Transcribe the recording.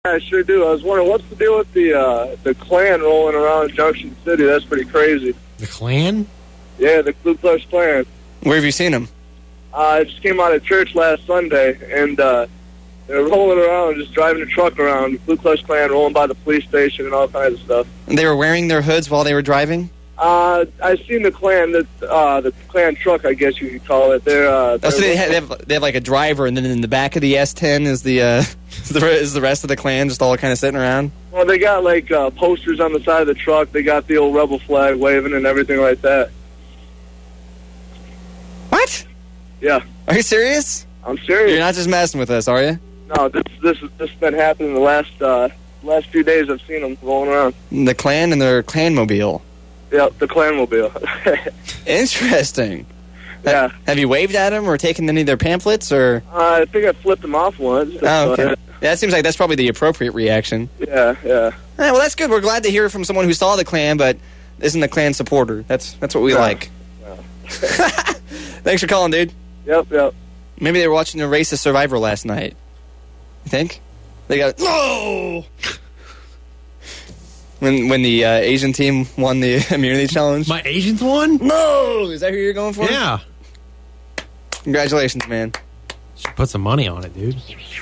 I sure do. I was wondering, what's the deal with the Klan rolling around Junction City? That's pretty crazy. The Klan? Yeah, the Ku Klux Klan. Where have you seen them? I just came out of church last Sunday, and they're rolling around, just driving a truck around. The Ku Klux Klan rolling by the police station and all kinds of stuff. And they were wearing their hoods while they were driving? I seen the Klan, the Klan truck, I guess you could call it. So they have like a driver, and then in the back of the S10 is the rest of the Klan just all kind of sitting around? Well, they got like posters on the side of the truck. They got the old rebel flag waving and everything like that. What? Yeah. Are you serious? I'm serious. You're not just messing with us, are you? No, this has been happening the last few days. I've seen them rolling around. The Klan and their Klanmobile. Yep, the Klanmobile. Interesting. Yeah. Have you waved at them or taken any of their pamphlets? Or? I think I flipped them off once. Oh, okay. Yeah, that seems like that's probably the appropriate reaction. Yeah. Well, that's good. We're glad to hear from someone who saw the Klan but isn't a Klan supporter. That's what we like. Yeah. Thanks for calling, dude. Yep. Maybe they were watching the Racist Survivor last night. You think? They got... No! When the Asian team won the immunity challenge. My Asians won? No! Is that who you're going for? Yeah. Congratulations, man. Should put some money on it, dude.